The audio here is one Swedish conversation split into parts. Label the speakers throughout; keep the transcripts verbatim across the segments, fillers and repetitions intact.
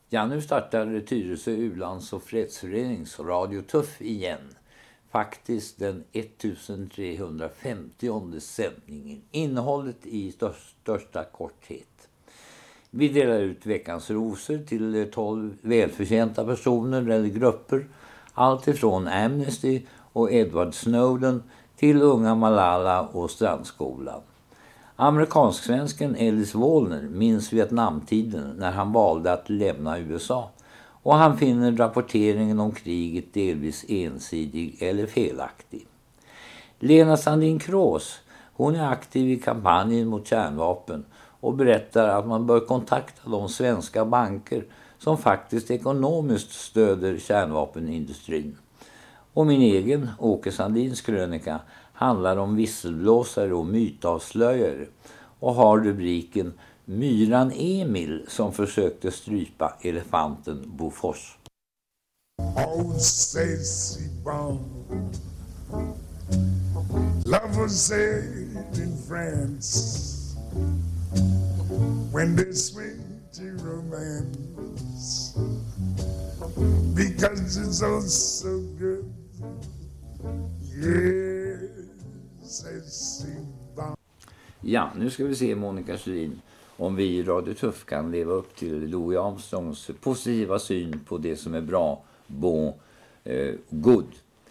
Speaker 1: Ja, nu startar Tyresö U-lands- och fredsförenings Radio Tuff igen. Faktiskt den ettusentrehundrafemtionde sändningen. Innehållet i största, största korthet. Vi delar ut veckans rosor till tolv välförtjänta personer eller grupper. Allt ifrån Amnesty och Edward Snowden till unga Malala och Strandskolan. Amerikansk-svensken Ellis Wollner minns Vietnamtiden när han valde att lämna U S A. Och han finner rapporteringen om kriget delvis ensidig eller felaktig. Lena Sandin Kroos, hon är aktiv i kampanjen mot kärnvapen och berättar att man bör kontakta de svenska banker som faktiskt ekonomiskt stöder kärnvapenindustrin. Och min egen, Åke Sandins krönika, handlar om visselblåsare och mytavslöjare och har rubriken Myran Emil som försökte strypa elefanten Bofors.
Speaker 2: Oh, Stacy Bond, love was said in France when they swing to romance because it's all so good. Yes, Stacy Bond.
Speaker 1: Ja, nu ska vi se Monica Sjölin om vi i Radio Tuff kan leva upp till Louis Armstrongs positiva syn på det som är bra, bon, eh, good.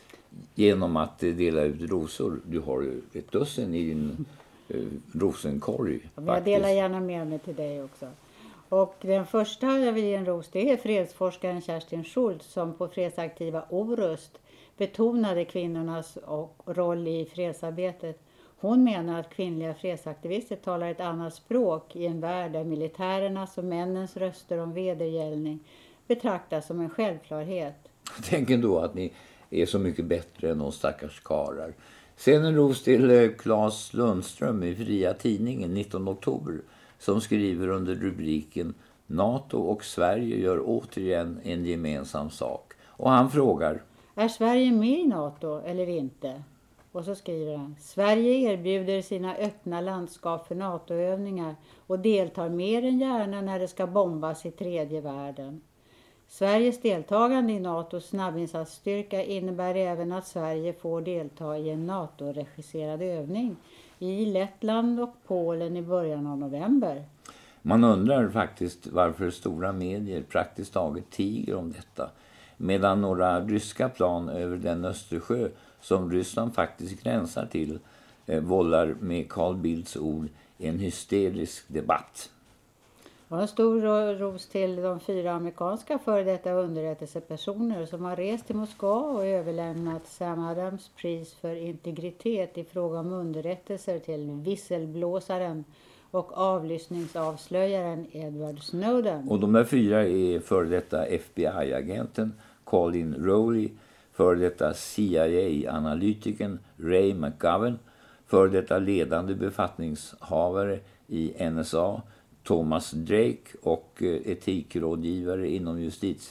Speaker 1: Genom att eh, dela ut rosor. Du har ju ett dussin i din eh, rosenkorg.
Speaker 3: Ja, jag delar gärna med mig till dig också. Och den första jag vill ge en ros, det är fredsforskaren Kerstin Schultz som på fredsaktiva Orust betonade kvinnornas roll i fredsarbetet. Hon menar att kvinnliga fredsaktivister talar ett annat språk i en värld där militärernas och männens röster om vedergällning betraktas som en självklarhet.
Speaker 1: Tänk ändå att ni är så mycket bättre än de stackars karar. Sen en ros till Claes Lundström i Fria Tidningen nittonde oktober som skriver under rubriken NATO och Sverige gör återigen en gemensam sak. Och han frågar:
Speaker 3: är Sverige med i NATO eller inte? Och så skriver han: Sverige erbjuder sina öppna landskap för NATO-övningar och deltar mer än gärna när det ska bombas i tredje världen. Sveriges deltagande i NATOs snabbinsatsstyrka innebär även att Sverige får delta i en NATO-regisserad övning i Lettland och Polen i början av november.
Speaker 1: Man undrar faktiskt varför stora medier praktiskt taget tiger om detta, medan några ryska plan över den Östersjö som Ryssland faktiskt gränsar till eh, vållar med Carl Bildts ord en hysterisk debatt.
Speaker 3: Och en stor ros till de fyra amerikanska före detta underrättelsepersoner som har rest till Moskva och överlämnat Sam Adams pris för integritet i fråga om underrättelser till visselblåsaren och avlyssningsavslöjaren Edward Snowden.
Speaker 1: Och de där fyra är före detta F B I-agenten Colin Rowley, före detta C I A-analytikern Ray McGovern, före detta ledande befattningshavare i N S A Thomas Drake och etikrådgivare inom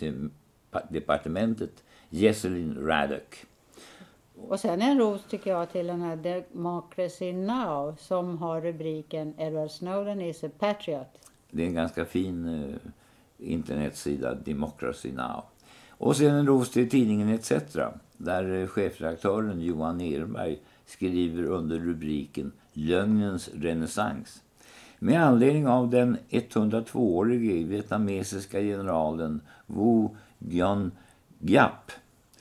Speaker 1: justitiedepartementet Jesselyn Raddock.
Speaker 3: Och sen en ros tycker jag till den här Democracy Now som har rubriken Edward Snowden is a patriot.
Speaker 1: Det är en ganska fin uh, internetsida, Democracy Now. Och sen en ros till tidningen et cetera där chefredaktören Johan Ehrenberg skriver under rubriken Lögnens renässans. Med anledning av den etthundratvåårige vietnamesiska generalen Wu Nguyen Giap,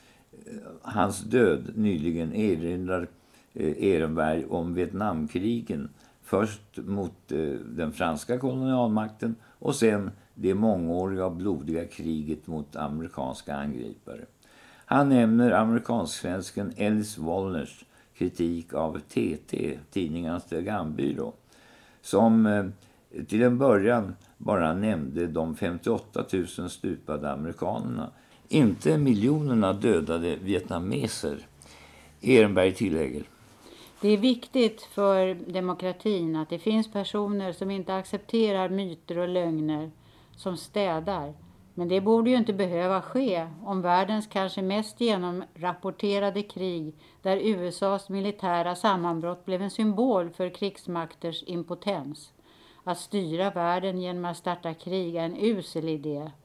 Speaker 1: hans död nyligen, erinrar Ehrenberg om Vietnamkrigen, först mot den franska kolonialmakten och sen det mångåriga och blodiga kriget mot amerikanska angripare. Han nämner amerikansk-svensken Ellis Wollners kritik av T T, tidningarnas telegrambyrå, som eh, till en början bara nämnde de femtioåtta tusen stupade amerikanerna, inte miljonerna dödade vietnameser. Ehrenberg tillägger:
Speaker 3: det är viktigt för demokratin att det finns personer som inte accepterar myter och lögner, som städar. Men det borde ju inte behöva ske om världens kanske mest genomrapporterade krig, där U S A:s militära sammanbrott blev en symbol för krigsmakters impotens. Att styra världen genom att starta krig är en usel idé.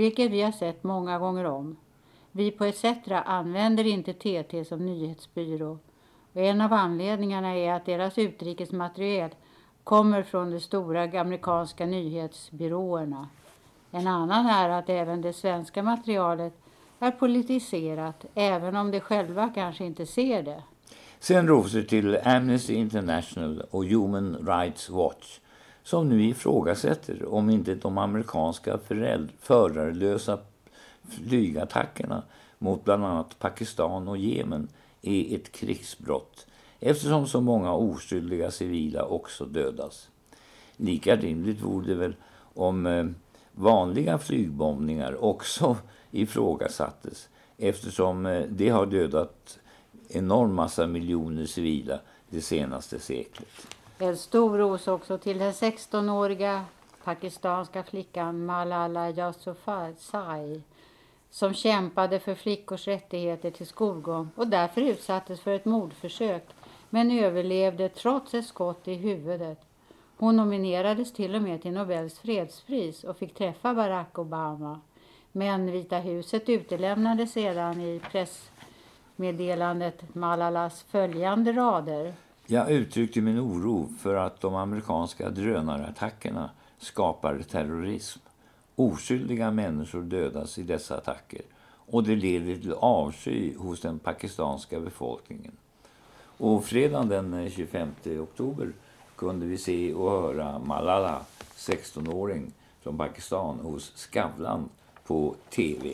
Speaker 3: vilket vi har sett många gånger om. Vi på E C använder inte T T som nyhetsbyrå. Och en av anledningarna är att deras utrikesmaterial kommer från de stora amerikanska nyhetsbyråerna. En annan är att även det svenska materialet är politiserat, även om de själva kanske inte ser det.
Speaker 1: Sen rosor till Amnesty International och Human Rights Watch som nu ifrågasätter om inte de amerikanska föräldrar, förarlösa flygattackerna mot bland annat Pakistan och Jemen är ett krigsbrott eftersom så många oskyldiga civila också dödas. Lika rimligt vore det väl om eh, vanliga flygbombningar också ifrågasattes eftersom eh, det har dödat enorm massa miljoner civila det senaste seklet.
Speaker 3: En stor ros också till den sextonåriga pakistanska flickan Malala Yousafzai som kämpade för flickors rättigheter till skolgång och därför utsattes för ett mordförsök men överlevde trots ett skott i huvudet. Hon nominerades till och med till Nobels fredspris och fick träffa Barack Obama. Men Vita huset utelämnade sedan i pressmeddelandet Malalas följande rader.
Speaker 1: Jag uttryckte min oro för att de amerikanska drönarattackerna skapar terrorism. Oskyldiga människor dödas i dessa attacker och det leder till avsky hos den pakistanska befolkningen. Och fredagen den tjugofemte oktober kunde vi se och höra Malala, sexton-åring från Pakistan, hos Skavlan på tv.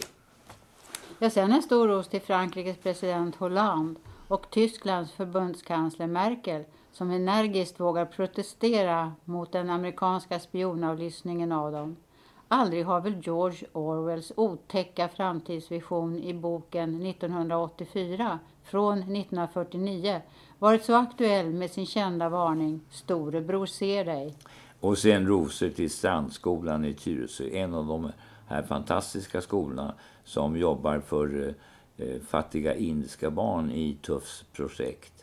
Speaker 3: Ja, sen en stor ros till Frankrikes president Hollande och Tysklands förbundskansler Merkel som energiskt vågar protestera mot den amerikanska spionavlyssningen av dem. Aldrig har väl George Orwells otäcka framtidsvision i boken nittonhundraåttiofyra från nittonhundrafyrtionio varit så aktuell med sin kända varning Storebror ser dig.
Speaker 1: Och sen rosor till Strandskolan i Tyresö, en av de här fantastiska skolorna som jobbar för eh, fattiga indiska barn i Tufs projekt.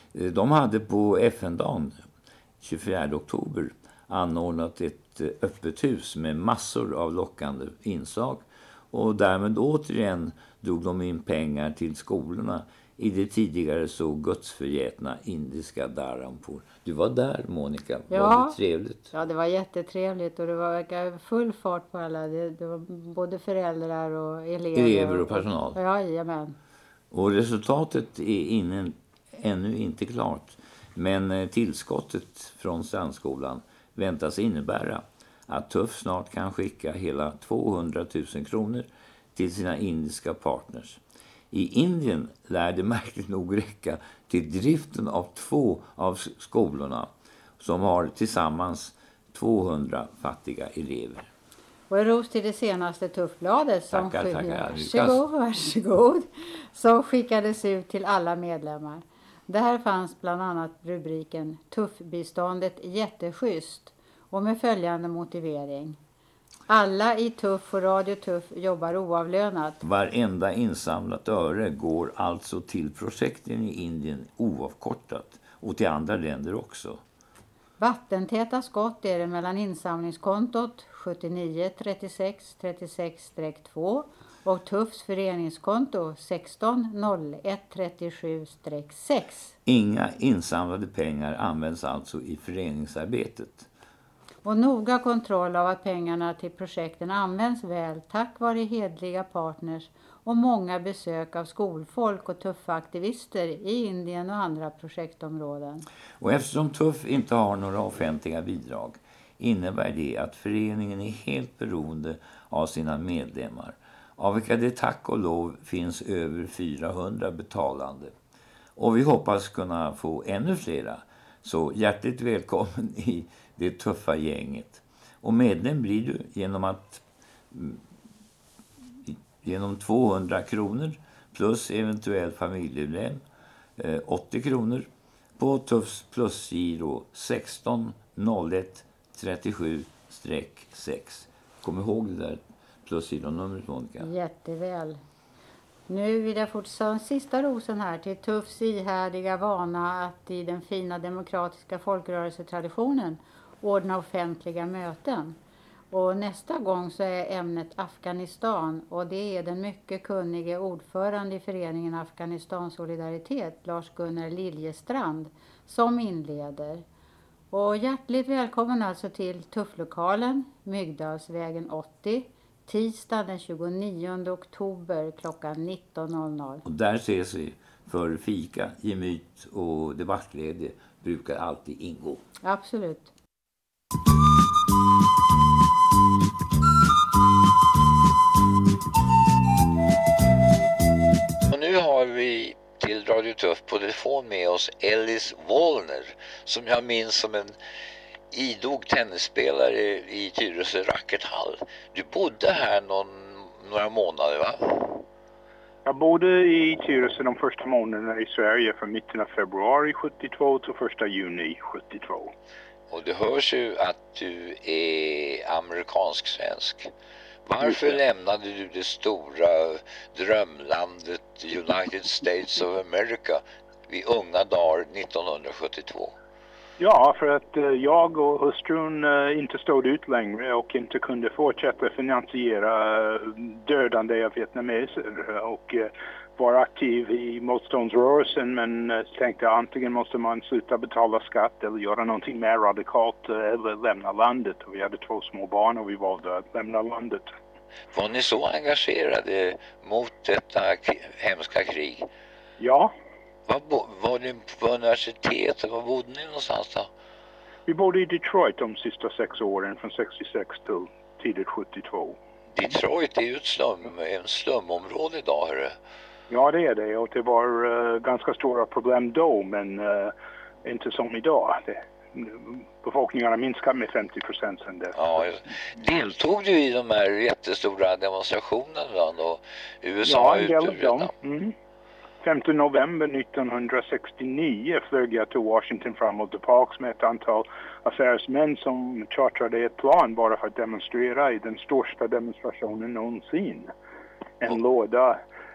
Speaker 1: De hade på F N-dagen tjugofjärde oktober anordnat ett öppet hus med massor av lockande inslag och därmed återigen drog de in pengar till skolorna i det tidigare så gudsförgätna indiska Dharampur. Du var där, Monica.
Speaker 3: Ja.
Speaker 1: Var det trevligt?
Speaker 3: Ja, det var jättetrevligt och det var full fart på alla. Det, det var både föräldrar och elever.
Speaker 1: Elever och personal.
Speaker 3: Och, ja, jajamän.
Speaker 1: Och resultatet är inne, ännu inte klart. Men tillskottet från Strandskolan väntas innebära att Tuff snart kan skicka hela tvåhundratusen kronor till sina indiska partners. I Indien lär det märkligt nog räcka till driften av två av skolorna som har tillsammans tvåhundra fattiga elever.
Speaker 3: Och en ros till det senaste Tuffbladet som,
Speaker 1: tackar,
Speaker 3: skick...
Speaker 1: tackar.
Speaker 3: Varsågod, varsågod, som skickades ut till alla medlemmar. Där fanns bland annat rubriken Tuffbiståndet jätteschysst och med följande motivering. Alla i Tuff och Radio Tuff jobbar oavlönat.
Speaker 1: Varenda insamlat öre går alltså till projekten i Indien oavkortat och till andra länder också.
Speaker 3: Vattentäta skott är det mellan insamlingskontot sjuttionio trettiosex trettiosex två och Tuffs föreningskonto sexton noll ett trettiosju sex.
Speaker 1: Inga insamlade pengar används alltså i föreningsarbetet.
Speaker 3: Och noga kontroll av att pengarna till projekten används väl tack vare hedliga partners och många besök av skolfolk och tuffa aktivister i Indien och andra projektområden.
Speaker 1: Och eftersom Tuff inte har några offentliga bidrag innebär det att föreningen är helt beroende av sina medlemmar, av vilka det tack och lov finns över fyrahundra betalande. Och vi hoppas kunna få ännu flera, så hjärtligt välkommen i det tuffa gänget. Och medlem blir du genom att genom tvåhundra kronor plus eventuell familjemedlem eh, åttio kronor på Tuffs plusgiro sexton noll ett trettiosju sex. Kom ihåg det där plusgironumret, Monica.
Speaker 3: Jätteväl. Nu vill jag fortsätta sista rosen här till Tuffs ihärdiga vana att i den fina demokratiska folkrörelsetraditionen ordna offentliga möten. Och nästa gång så är ämnet Afghanistan och det är den mycket kunnige ordförande i föreningen Afghanistan Solidaritet, Lars-Gunnar Liljestrand, som inleder. Och hjärtligt välkommen alltså till Tufflokalen, Myggdalsvägen åttio, tisdag den tjugonionde oktober klockan nitton noll noll.
Speaker 1: Och där ses vi för fika, gemyt och debattglädje brukar alltid ingå.
Speaker 3: Absolut.
Speaker 1: Och nu har vi till Radio Tuff på telefon med oss Ellis Wollner, som jag minns som en idog tennisspelare i Tyresö Rackethall. Du bodde här någon, några månader, va?
Speaker 4: Jag bodde i Tyresö de första månaderna i Sverige från mitten av februari sjuttiotvå till första juni sjuttiotvå.
Speaker 1: Och det hörs ju att du är amerikansk-svensk. Varför lämnade du det stora drömlandet United States of America vid unga dagar nittonhundrasjuttiotvå?
Speaker 4: Ja, för att uh, jag och hustrun uh, inte stod ut längre och inte kunde fortsätta finansiera uh, dödande av vietnameser och uh, var aktiv i motståndsrörelsen, men uh, tänkte antingen måste man sluta betala skatt eller göra någonting mer radikalt uh, eller lämna landet. Och vi hade två små barn och vi valde att lämna landet.
Speaker 1: Var ni så engagerade mot detta hemska krig?
Speaker 4: Ja.
Speaker 1: Var, bo, var ni på universitetet? Var bodde ni någonstans då?
Speaker 4: Vi bodde i Detroit de sista sex åren, från sextiosex till tidigt sjuttiotvå.
Speaker 1: Detroit är ju ett slum, en slumområde idag, hörru.
Speaker 4: Ja, det är det. Och det var uh, ganska stora problem då, men uh, inte som idag. Det, befolkningen har minskat med femtio procent sedan dess. Ja,
Speaker 1: deltog du i de här jättestora demonstrationerna då? U S A
Speaker 4: ja, en del av dem. Mm. femtonde november nittonhundrasextionio flög jag till Washington fram och tillbaka med ett antal affärsmän som chartrade ett plan bara för att demonstrera i den största demonstrationen någonsin. En oh. låda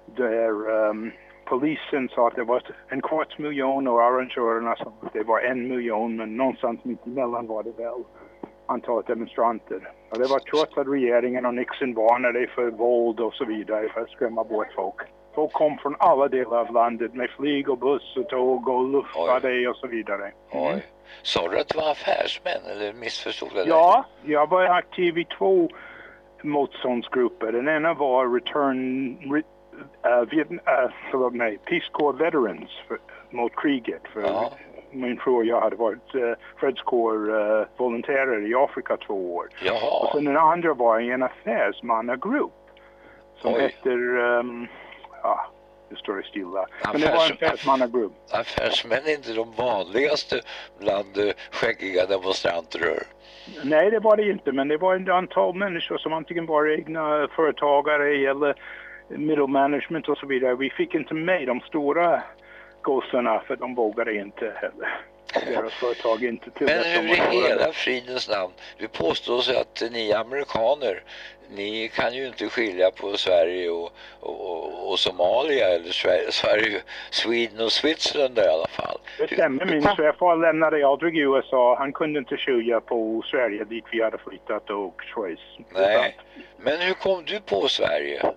Speaker 4: där um, polisen sa att det var en kvarts miljon och arrangörerna sa att det var en miljon, men någonstans mitt emellan var det väl antalet demonstranter. Och det var trots att regeringen och Nixon varnade för våld och så vidare för att skrämma bort folk. Folk kom från alla delar av landet med flyg och buss och tåg och luftfärder och så vidare. Mm. Oj.
Speaker 1: Sa du att det var affärsmän eller missförstod jag?
Speaker 4: Ja, jag var aktiv i två motståndsgrupper. Den ena var Return uh, Vietnam, uh, förlåt mig, Peace Corps Veterans för, mot kriget. För ja. Min fru och jag hade varit uh, fredskår uh, volontärer i Afrika två år.
Speaker 1: Jaha.
Speaker 4: Och sen den andra var en affärsmannagrupp som
Speaker 1: Oj.
Speaker 4: heter... Um, Ja, det står det stilla. Men det var en affärsmannagrupp.
Speaker 1: Affärsmän är inte de vanligaste bland uh, skäggiga demonstranter.
Speaker 4: Nej, det var det inte. Men det var ett antal människor som antingen var egna företagare eller middle management och så vidare. Vi fick inte med de stora gossarna för de vågade inte heller. Deras företag inte till.
Speaker 1: Men hur i hela fridens namn? Du påstår sig att ni amerikaner, ni kan ju inte skilja på Sverige och, och, och Somalia eller Sverige, Sverige, Sweden och Switzerland i alla fall.
Speaker 4: Det stämmer, min svärfar lämnade aldrig U S A. Han kunde inte skilja på Sverige dit vi hade flyttat och Schweiz.
Speaker 1: Nej, men hur kom du på Sverige?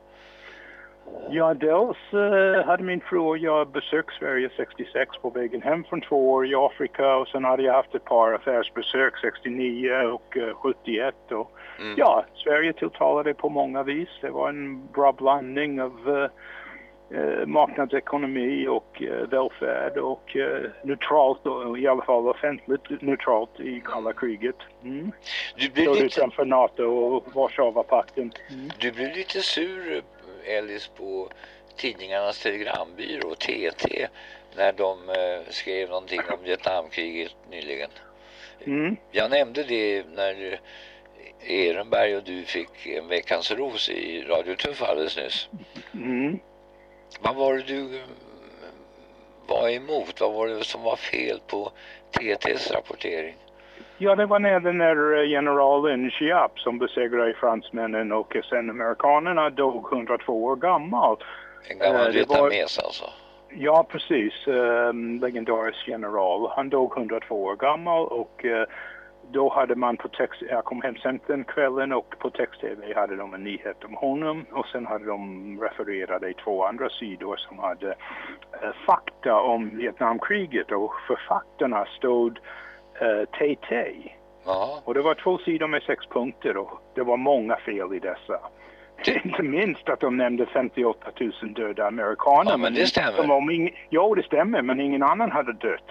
Speaker 4: Ja, dels uh, hade min fru och jag besökt Sverige sextiosex på vägen hem från två år i Afrika, och sen hade jag haft ett par affärsbesök sextionio och uh, sjuttioett och mm. ja, Sverige tilltalade på många vis. Det var en bra blandning av uh, uh, marknadsekonomi och uh, välfärd och uh, neutralt, och i alla fall offentligt neutralt i kalla kriget. Mm.
Speaker 1: Du blev
Speaker 4: Så
Speaker 1: lite...
Speaker 4: utanför NATO och Warszawapakten. Mm.
Speaker 1: Du blev lite sur, Ellis, på tidningarnas telegrambyrå T T när de eh, skrev någonting om Vietnamkriget nyligen.
Speaker 4: Mm.
Speaker 1: Jag nämnde det när Ehrenberg och du fick en veckans ros i Radio Tuff alldeles nyss.
Speaker 4: Mm.
Speaker 1: Vad var det du var emot? Vad var det som var fel på T T:s rapportering?
Speaker 4: Ja, det var när den där generalen Giap som besegrade fransmännen och sen amerikanerna dog hundratvå år gammal.
Speaker 1: En gammal uh, vietnames var... alltså?
Speaker 4: Ja, precis. Um, legendarisk general. Han dog hundratvå år gammal och uh, då hade man på text, jag kom hem sen den kvällen och på text-tv hade de en nyhet om honom och sen hade de refererade i två andra sidor som hade uh, fakta om Vietnamkriget och för faktorna stod uh, T T.
Speaker 5: Ja.
Speaker 4: Och det var två sidor med sex punkter och det var många fel i dessa. Inte minst att de nämnde femtioåtta tusen döda amerikaner.
Speaker 5: Ja, men det stämmer.
Speaker 4: Men om ing- jo, det stämmer, men ingen annan hade dött.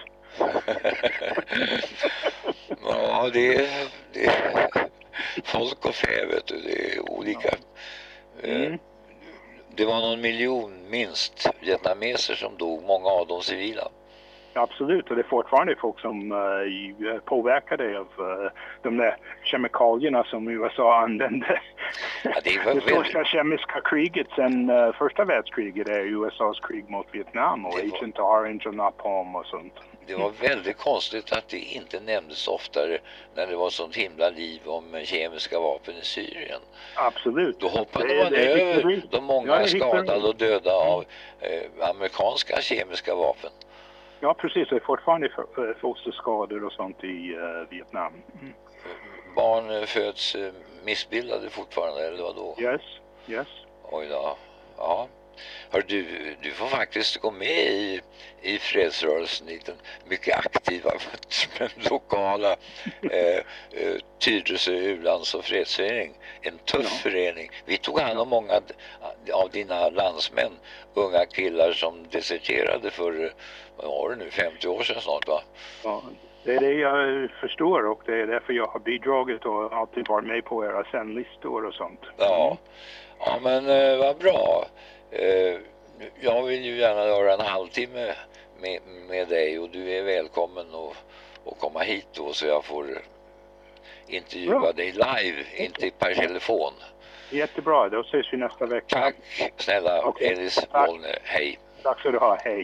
Speaker 5: Ja, det är, det är folk och fä, vet du, det är olika.
Speaker 4: Mm.
Speaker 5: Det var någon miljon minst vietnameser som dog, många av dem civila.
Speaker 4: Absolut, och det är fortfarande folk som uh, påverkade av uh, de där kemikalierna som U S A använde.
Speaker 5: Ja, det var
Speaker 4: det
Speaker 5: väldigt...
Speaker 4: första kemiska kriget sedan uh, första världskriget är U S A:s krig mot Vietnam och
Speaker 5: var...
Speaker 4: Agent Orange och Napalm och sånt.
Speaker 5: Det var väldigt konstigt att det inte nämndes oftare när det var sånt himla liv om kemiska vapen i Syrien.
Speaker 4: Absolut.
Speaker 5: Då hoppade
Speaker 4: det,
Speaker 5: man
Speaker 4: det
Speaker 5: över de många
Speaker 4: ja,
Speaker 5: skadade och döda av eh, amerikanska kemiska vapen.
Speaker 4: Ja, precis. Det är fortfarande för, fosterskador och sånt i uh, Vietnam. Mm.
Speaker 5: Barn föds uh, missbildade fortfarande, eller vad då?
Speaker 4: Yes, yes.
Speaker 5: Oj då. Ja. Hör du, du får faktiskt gå med i, i fredsrörelsen, i den mycket aktiva lokala eh, eh, Tyresö u-lands- och fredsförening. En tuff ja. förening. Vi tog hand om många av dina landsmän, unga killar som deserterade för, vad var det nu, femtio år sedan snart, va?
Speaker 4: Ja, det är det jag förstår och det är därför jag har bidragit och alltid varit med på era sändlistor och sånt.
Speaker 5: Ja, ja men eh, vad bra. Uh, jag vill ju gärna göra en halvtimme med, med dig och du är välkommen att, att komma hit då så jag får intervjua bra. dig live, inte per telefon.
Speaker 4: Jättebra, då ses vi nästa vecka.
Speaker 5: Tack snälla, okay. Elis Wollner, hej.
Speaker 4: Tack så du ha, hej.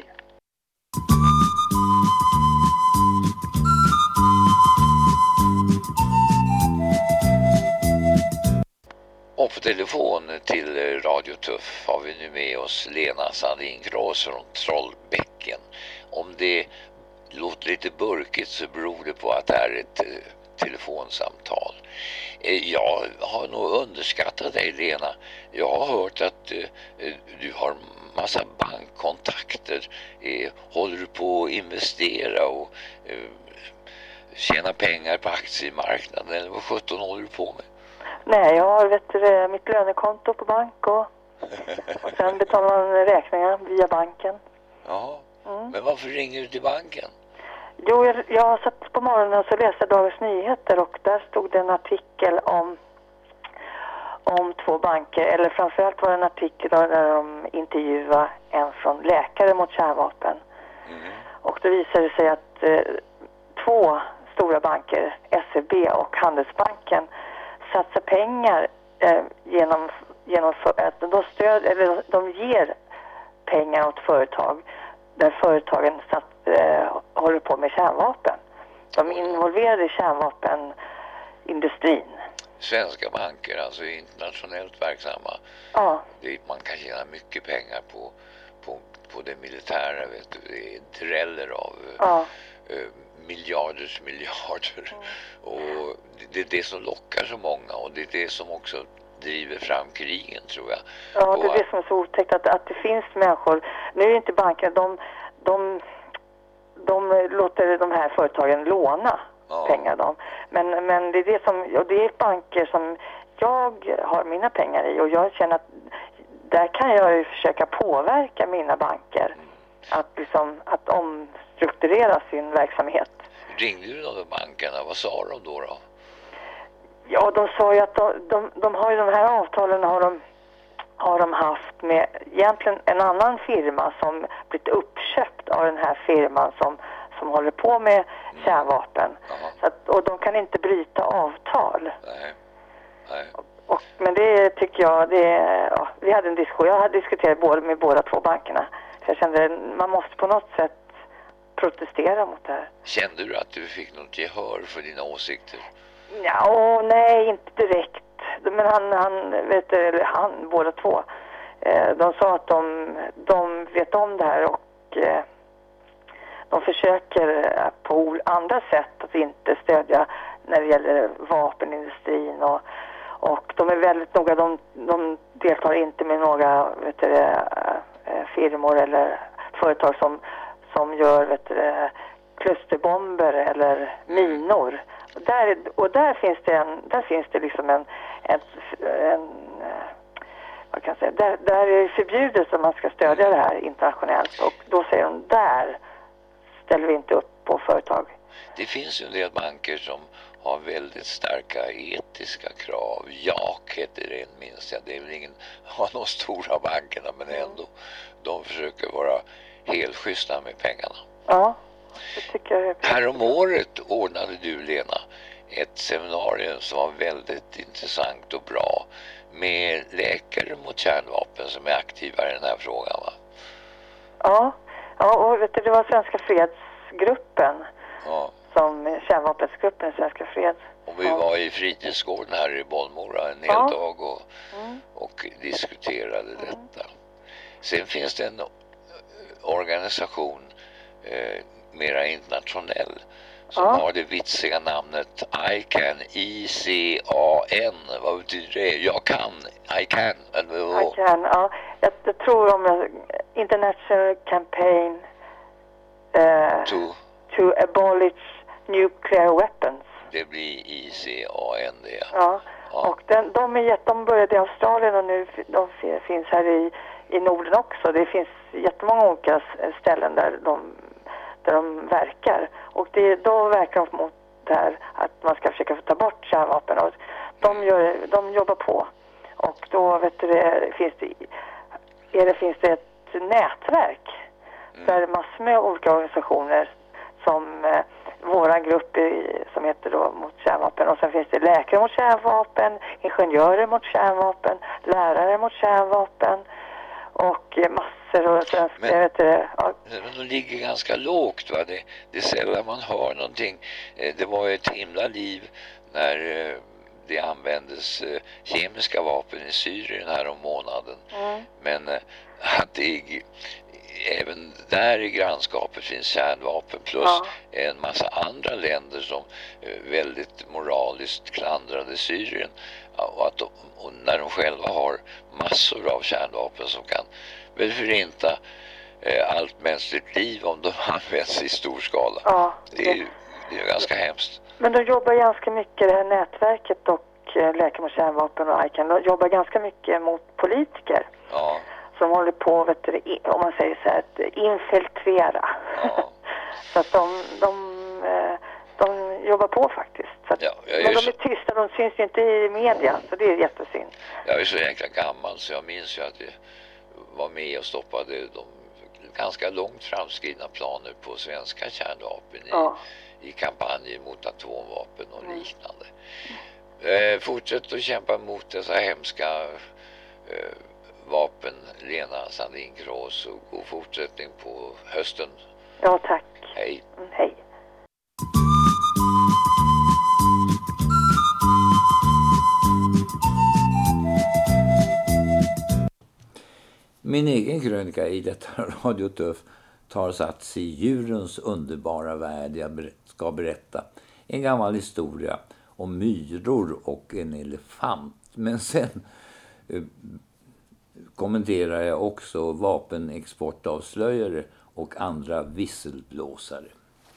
Speaker 5: Och på telefon till Radio Tuff har vi nu med oss Lena Sandin-Grås från Trollbäcken. Om det låter lite burkigt så beror det på att det är ett eh, telefonsamtal. Eh, jag har nog underskattat dig, Lena. Jag har hört att eh, du har massa bankkontakter. Eh, håller du på att investera och eh, tjäna pengar på aktiemarknaden eller vad sjutton håller du på med?
Speaker 6: Nej, jag har vet du, mitt lönekonto på bank och, och sen betalar man räkningar via banken.
Speaker 5: Ja,
Speaker 6: mm.
Speaker 5: Men varför ringer du till banken?
Speaker 6: Jo, jag, jag satt på morgonen och så läste Dagens Nyheter och där stod det en artikel om, om två banker. Eller framförallt var det en artikel där de intervjuade en från Läkare mot kärnvapen. Mm. Och då visade det sig att eh, två stora banker, S E B och Handelsbanken, satsar pengar eh, genom, genom för, att de, stöd, eller de ger pengar åt företag där företagen satt, eh, håller på med kärnvapen. De är involverade i kärnvapenindustrin.
Speaker 5: Svenska banker, alltså internationellt verksamma.
Speaker 6: Ja.
Speaker 5: Det, man kan tjäna mycket pengar på, på, på det militära, vet du. Det är dräller av
Speaker 6: ja.
Speaker 5: eh, miljarders miljarder. Mm. Och det är det som lockar så många och det är det som också driver fram krigen, tror jag.
Speaker 6: Ja, det är det som är så otäckt att, att det finns människor. Nu är det inte bankerna, de, de, de låter de här företagen låna ja. pengar. De. Men, men det är det som, och det är banker som jag har mina pengar i och jag känner att där kan jag ju försöka påverka mina banker mm. att, liksom, att omstrukturera sin verksamhet.
Speaker 5: Ringde du någon av bankerna? Vad sa de då då?
Speaker 6: Ja, de sa ju att de, de, de har ju de här avtalen har de, har de haft med egentligen en annan firma som blivit uppköpt av den här firman som, som håller på med mm. kärnvapen. Så att, och de kan inte bryta avtal.
Speaker 5: Nej. Nej.
Speaker 6: Och, men det tycker jag, det, ja, vi hade en diskussion, jag hade diskuterat både, med båda två bankerna. Så jag kände att man måste på något sätt protestera mot det här.
Speaker 5: Kände du att du fick något gehör för dina åsikter?
Speaker 6: Ja, nej, inte direkt. Men han, han vet du, eller han, båda två, eh, de sa att de, de vet om det här och eh, de försöker på andra sätt att inte stödja när det gäller vapenindustrin och, och de är väldigt noga, de, de deltar inte med några vet du, eh, firmor eller företag som, som gör vet du, klusterbomber eller minor. Och där, och där finns det en, där finns det liksom en, en, en vad kan jag säga, där, där är det förbjudet att man ska stödja det här internationellt, och då säger de där ställer vi inte upp på företag.
Speaker 5: Det finns ju en del banker som har väldigt starka etiska krav. Jak heter det minst jag. Det är väl ingen av de stora bankerna, men ändå de försöker vara helt schyssta med pengarna.
Speaker 6: Ja, det tycker jag.
Speaker 5: Här om året ordnade du, Lena, ett seminarium som var väldigt intressant och bra med läkare mot kärnvapen som är aktiva i den här frågan, va?
Speaker 6: Ja, ja och vet du, det var Svenska fredsgruppen.
Speaker 5: Ja.
Speaker 6: Som kärnvapensgruppen Svenska freds.
Speaker 5: Och vi var i fritidsgården här i Bollmora en hel
Speaker 6: ja.
Speaker 5: dag och,
Speaker 6: mm.
Speaker 5: och diskuterade
Speaker 6: mm.
Speaker 5: detta. Sen finns det en organisation eh, mera internationell som
Speaker 6: ja.
Speaker 5: har det vitsiga namnet I can, I C A N. Vad betyder det? Jag kan, I can. Eller
Speaker 6: I can, ja. Jag, jag tror om jag, International Campaign eh,
Speaker 5: to,
Speaker 6: to abolish nuclear weapons.
Speaker 5: det blir I C A N det.
Speaker 6: Ja,
Speaker 5: ja.
Speaker 6: Och den, de, är, de började i Australien och nu de finns här i, i Norden också. Det finns jättemånga olika ställen där de, där de verkar. Och det, då verkar de mot det här att man ska försöka få ta bort kärnvapen. Och de, gör, de jobbar på. Och då vet du, det, finns, det, är det, finns det ett nätverk mm. där massor med olika organisationer som eh, våran grupp i, som heter då mot kärnvapen, och sen finns det läkare mot kärnvapen, ingenjörer mot kärnvapen, lärare mot kärnvapen och eh, massor och sen,
Speaker 5: men,
Speaker 6: jag vet det, ja.
Speaker 5: de ligger ganska lågt, va? Det, det är sällan man hör någonting. Det var ett himla liv när eh, det användes eh, kemiska vapen i Syrien här om månaden. Mm. Men eh, att det även där i grannskapet finns kärnvapen plus ja. en massa andra länder som eh, väldigt moraliskt klandrade Syrien, och, att de, och när de själva har massor av kärnvapen som kan väl förinta eh, allt mänskligt liv om de används i stor skala.
Speaker 6: Ja,
Speaker 5: det, det är ju det är ganska hemskt.
Speaker 6: Men de jobbar ganska mycket, det här nätverket och eh, läkare mot kärnvapen och I C A N, de jobbar ganska mycket mot politiker.
Speaker 5: Ja.
Speaker 6: Som håller på, vet du, om man säger så här, att infiltrera. Ja. Så att de, de, de jobbar på faktiskt. Så att, ja, men de är så... tysta, de syns ju inte i media, så det är jättesynd.
Speaker 5: Jag är så jäkla gammal så jag minns ju att jag var med och stoppade de ganska långt framskridna planer på svenska kärnvapen i, ja. i kampanjer mot atomvapen och mm. liknande. Eh, fortsätt att kämpa mot dessa hemska eh, vapen, Lena Sandin-Grås, och god fortsättning på hösten.
Speaker 6: Ja, tack.
Speaker 5: Hej.
Speaker 6: Mm, hej.
Speaker 1: Min egen krönika i detta Radio Tuff tar sats i djurens underbara värld. Jag ska berätta en gammal historia om myror och en elefant. Men sen eh, kommenterar jag också vapenexportavslöjare och andra visselblåsare.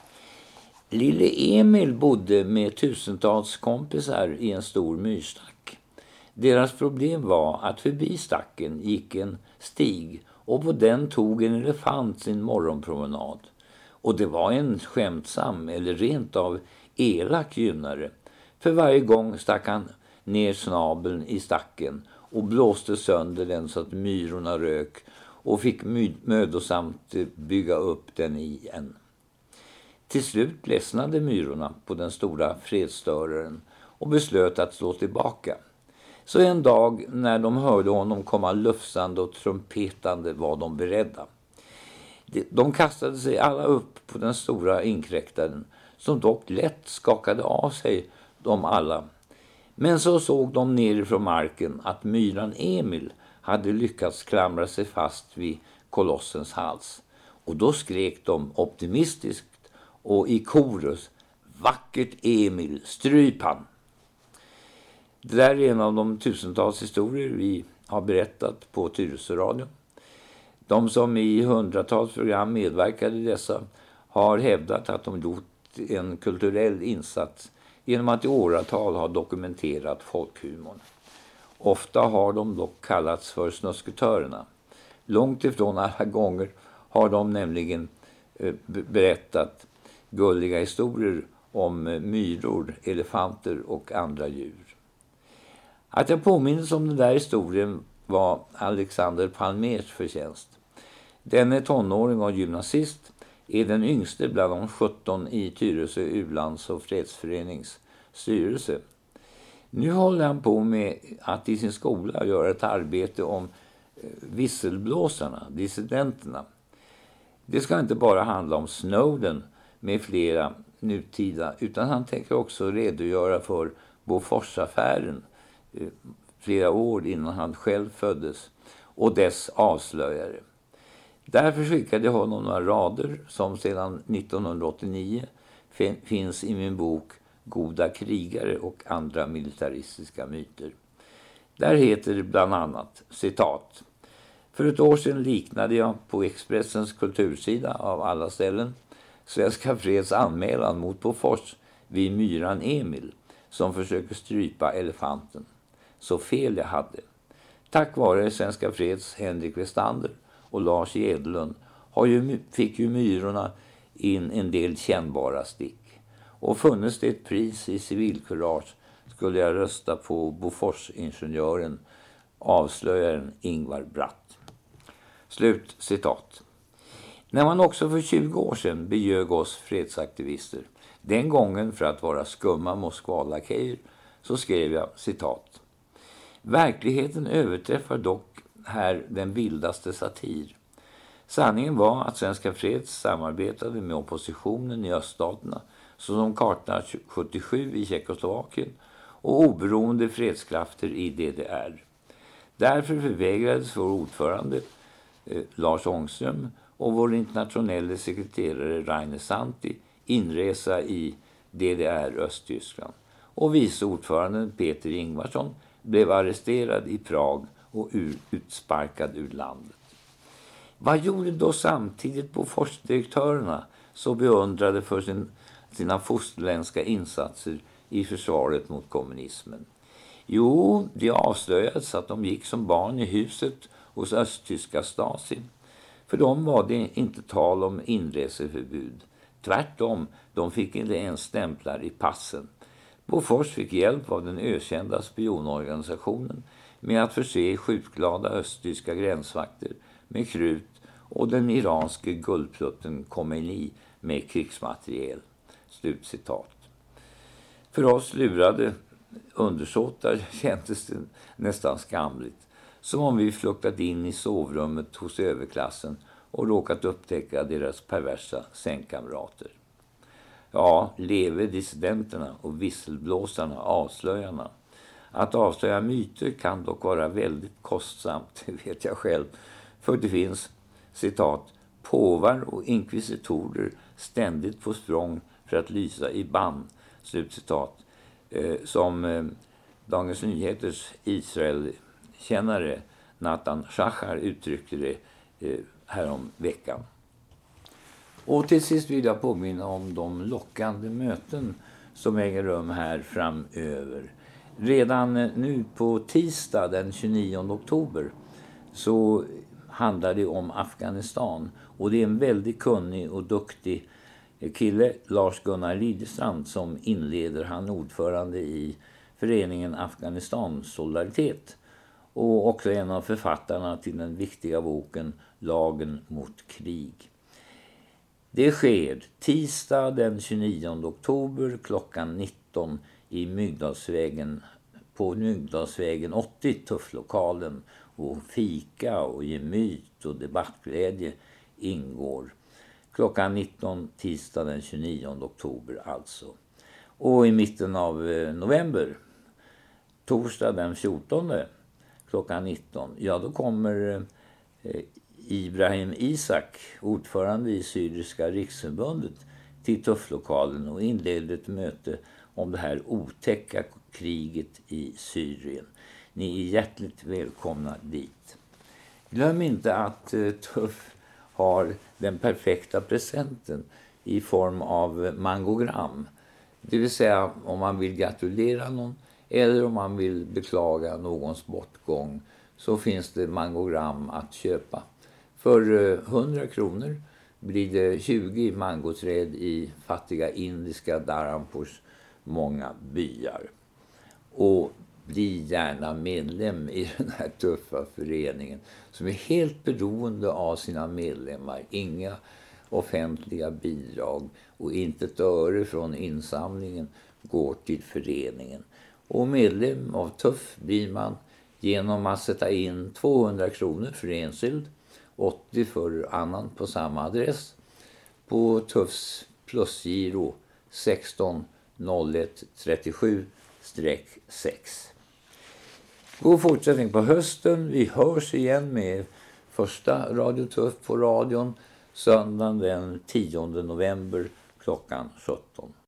Speaker 1: Lille Emil bodde med tusentals kompisar i en stor myrstack. Deras problem var att förbi stacken gick en stig och på den tog en elefant sin morgonpromenad. Och det var en skämtsam eller rent av elak gynnare. För varje gång stack han ner snabeln i stacken och blåste sönder den så att myrorna rök och fick mödosamt bygga upp den igen. Till slut ledsnade myrorna på den stora fredsstöraren och beslöt att slå tillbaka. Så en dag när de hörde honom komma lufsande och trumpetande var de beredda. De kastade sig alla upp på den stora inkräktaren som dock lätt skakade av sig dem alla. Men så såg de nerifrån marken att myran Emil hade lyckats klamra sig fast vid kolossens hals. Och då skrek de optimistiskt och i korus: Vackert Emil, stryp han. Det där är en av de tusentals historier vi har berättat på Tyresöradion. De som i hundratals program medverkade i dessa har hävdat att de gjort en kulturell insats genom att i åratal ha dokumenterat folkhumorn. Ofta har de dock kallats för snusketörerna. Långt ifrån alla gånger har de nämligen eh, berättat gulliga historier om eh, myror, elefanter och andra djur. Att jag påminns om den där historien var Alexander Palmers förtjänst. Denne tonåring och gymnasist är den yngste bland de sjutton i Tyresö U-lands- och fredsförenings styrelse. Nu håller han på med att i sin skola göra ett arbete om visselblåsarna, dissidenterna. Det ska inte bara handla om Snowden med flera nutida, utan han tänker också redogöra för Boforsaffären flera år innan han själv föddes och dess avslöjare. Därför skickade jag honom några rader som sedan nittonhundraåttionio fin- finns i min bok Goda krigare och andra militaristiska myter. Där heter det bland annat, citat: för ett år sedan liknade jag på Expressens kultursida av alla ställen Svenska Freds anmälan mot Bofors vid myran Emil som försöker strypa elefanten. Så fel jag hade. Tack vare Svenska Freds Henrik Westander och Lars Edlund har ju, fick ju myrorna in en del kännbara stick. Och funnits det ett pris i civilkurage skulle jag rösta på Bofors-ingenjören, avslöjaren Ingvar Bratt. Slut citat. När man också för tjugo år sedan beljög oss fredsaktivister, den gången för att vara skumma Moskva-lakejer, så skrev jag citat: verkligheten överträffar dock här den vildaste satir. Sanningen var att Svenska Freds samarbetade med oppositionen i öststaterna, såsom kartorna sjuttiosju i Tjeckoslovakien och oberoende fredskrafter i D D R. Därför förvägrades vår ordförande eh, Lars Ångström och vår internationella sekreterare Rainer Santi inresa i D D R Östtyskland. Och vice ordföranden Peter Ingvarsson blev arresterad i Prag och ur, utsparkad ur landet. Vad gjorde då samtidigt Bofors-direktörerna så beundrade för sin, sina fosterländska insatser i försvaret mot kommunismen? Jo, det avslöjades att de gick som barn i huset hos östtyska Stasi. För dem var det inte tal om inreseförbud. Tvärtom, de fick inte ens stämplar i passen. Bofors fick hjälp av den ökända spionorganisationen med att förse skjutglada östtyska gränsvakter med krut och den iranske guldplutten Khomeini med krigsmateriel. Slutcitat. För oss lurade undersåtar kändes det nästan skamligt. Som om vi fluktat in i sovrummet hos överklassen och råkat upptäcka deras perversa sängkamrater. Ja, leve dissidenterna och visselblåsarna, avslöjarna. Att avslöja myter kan dock vara väldigt kostsamt, det vet jag själv. För det finns, citat, påvar och inkvisitorer ständigt på språng för att lysa i band, slutcitat, eh, som eh, Dagens Nyheters Israel-kännare Nathan Shachar uttryckte det eh, härom veckan. Och till sist vill jag påminna om de lockande möten som äger rum här framöver. Redan nu på tisdag den tjugonionde oktober så handlar det om Afghanistan. Och det är en väldigt kunnig och duktig kille, Lars-Gunnar Lidstrand, som inleder. Han är ordförande i föreningen Afghanistan Solidaritet. Och också en av författarna till den viktiga boken Lagen mot krig. Det sker tisdag den tjugonionde oktober klockan nitton i Myggdalsvägen, på Myggdalsvägen åttio, Tufflokalen, och fika och gemyt och debattglädje ingår. Klockan nitton tisdag den tjugonionde oktober alltså. Och i mitten av november, torsdag den fjortonde klockan nitton, ja då kommer eh, Ibrahim Isak, ordförande i Syriska riksförbundet, till Tuff-lokalen och inledde ett möte om det här otäcka kriget i Syrien. Ni är hjärtligt välkomna dit. Glöm inte att eh, Tuff har den perfekta presenten i form av mangogram. Det vill säga om man vill gratulera någon eller om man vill beklaga någons bortgång, så finns det mangogram att köpa. För eh, hundra kronor blir det tjugo mangoträd i fattiga indiska Dharampurs många byar. Och bli gärna medlem i den här tuffa föreningen som är helt beroende av sina medlemmar. Inga offentliga bidrag och inte ett öre från insamlingen går till föreningen. Och medlem av Tuff blir man genom att sätta in tvåhundra kronor för enskild, åttio för annan på samma adress på Tuffs plusgiro sexton noll ett trettiosju sex. God fortsättning på hösten. Vi hörs igen med första Radio Tuff på radion söndagen den tionde november klockan sjutton.